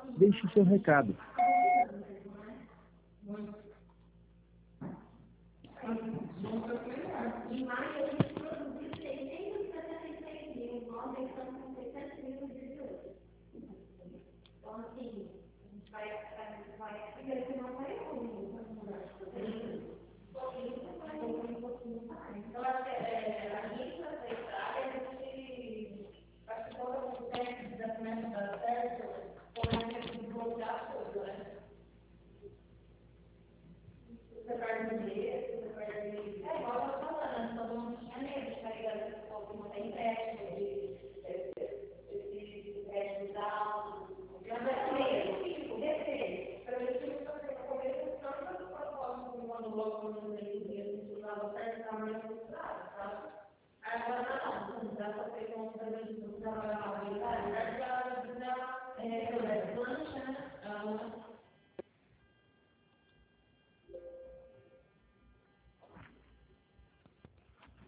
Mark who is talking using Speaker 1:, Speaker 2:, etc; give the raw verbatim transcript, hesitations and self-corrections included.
Speaker 1: Deixe seu recado.
Speaker 2: Em maio, a gente produziu seiscentos e setenta e seis mil, nós estamos com seiscentos mil no dia de hoje. Então, assim, a gente vai, vai, primeiro que não vai ruim, então, acho que a gente aceitar, a gente, acho que quando o teste de documento dá certo, começa a desbloquear as coisas, né? Você perde dinheiro, você perde. É igual eu estava falando, todo mundo tinha medo de carregar esse povo que não tem empréstimo, de esse empréstimo alto. Eu não é medo, o receio. Para mim, tinha que fazer no começo, tantas propostas quando logo não tem dinheiro, não dava certo, estava meio frustrado, sabe?